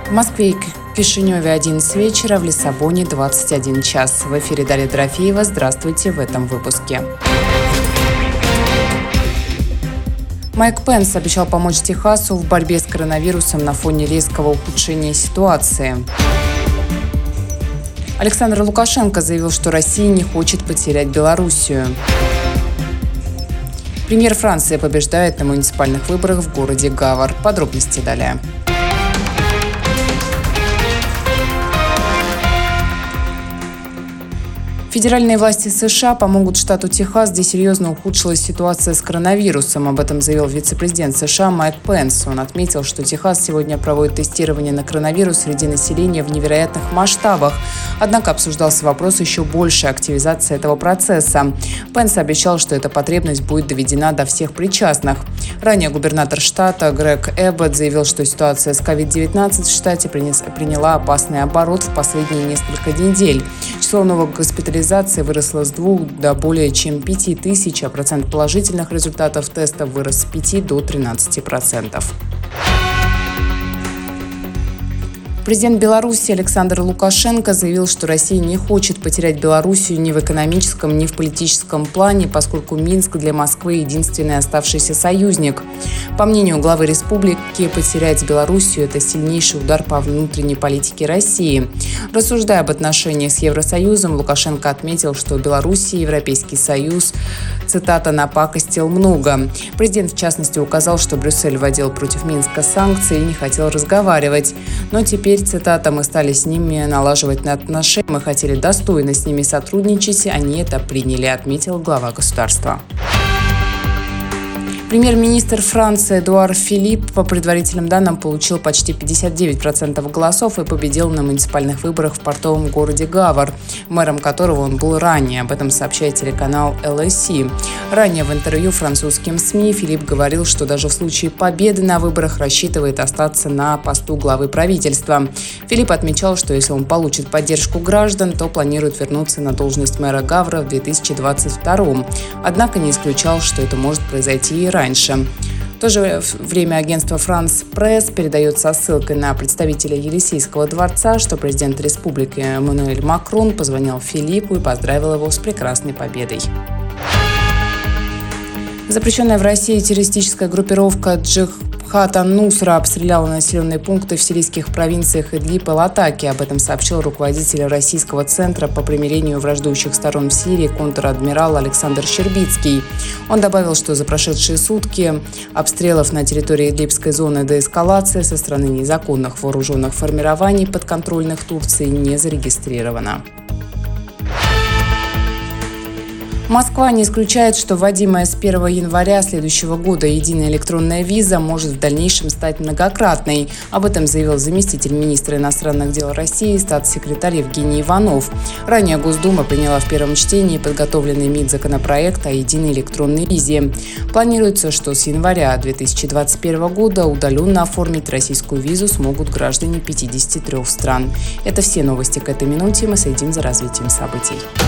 В Москве и Кишиневе 11 вечера, в Лиссабоне 21 час. В эфире Дарья Дорофеева. Здравствуйте в этом выпуске. Майк Пенс обещал помочь Техасу в борьбе с коронавирусом на фоне резкого ухудшения ситуации. Александр Лукашенко заявил, что Россия не хочет потерять Белоруссию. Премьер Франции побеждает на муниципальных выборах в городе Гавр. Подробности далее. Федеральные власти США помогут штату Техас, где серьезно ухудшилась ситуация с коронавирусом. Об этом заявил вице-президент США Майк Пенс. Он отметил, что Техас сегодня проводит тестирование на коронавирус среди населения в невероятных масштабах. Однако обсуждался вопрос еще большей активизации этого процесса. Пенс обещал, что эта потребность будет доведена до всех причастных. Ранее губернатор штата Грег Эббот заявил, что ситуация с COVID-19 в штате приняла опасный оборот в последние несколько недель. Число новых госпитализаций выросло с 2 до более чем 5 тысяч, а процент положительных результатов тестов вырос с 5 до 13%. Президент Беларуси Александр Лукашенко заявил, что Россия не хочет потерять Белоруссию ни в экономическом, ни в политическом плане, поскольку Минск для Москвы единственный оставшийся союзник. По мнению главы республики, потерять Белоруссию – это сильнейший удар по внутренней политике России. Рассуждая об отношениях с Евросоюзом, Лукашенко отметил, что Белоруссия и Европейский Союз, цитата, «напакостил много». Президент, в частности, указал, что Брюссель вводил против Минска санкции и не хотел разговаривать. Но теперь, цитата, «мы стали с ними налаживать отношения, мы хотели достойно с ними сотрудничать, они это приняли», отметил глава государства. Премьер-министр Франции Эдуар Филипп, по предварительным данным, получил почти 59% голосов и победил на муниципальных выборах в портовом городе Гавр, мэром которого он был ранее. Об этом сообщает телеканал LSE. Ранее в интервью французским СМИ Филипп говорил, что даже в случае победы на выборах рассчитывает остаться на посту главы правительства. Филипп отмечал, что если он получит поддержку граждан, то планирует вернуться на должность мэра Гавра в 2022. Однако не исключал, что это может произойти и раньше. В то же время агентство «Франс Пресс» передает со ссылкой на представителя Елисейского дворца, что президент республики Эммануэль Макрон позвонил Филиппу и поздравил его с прекрасной победой. Запрещенная в России террористическая группировка Джабхат ан-Нусра обстреляла населенные пункты в сирийских провинциях Идлиб и Латаки. Об этом сообщил руководитель Российского центра по примирению враждующих сторон в Сирии контр-адмирал Александр Щербицкий. Он добавил, что за прошедшие сутки обстрелов на территории Идлибской зоны деэскалации со стороны незаконных вооруженных формирований, подконтрольных Турции, не зарегистрировано. Москва не исключает, что вводимая с 1 января следующего года единая электронная виза может в дальнейшем стать многократной. Об этом заявил заместитель министра иностранных дел России, статс-секретарь Евгений Иванов. Ранее Госдума приняла в первом чтении подготовленный МИД законопроект о единой электронной визе. Планируется, что с января 2021 года удаленно оформить российскую визу смогут граждане 53 стран. Это все новости к этой минуте. Мы следим за развитием событий.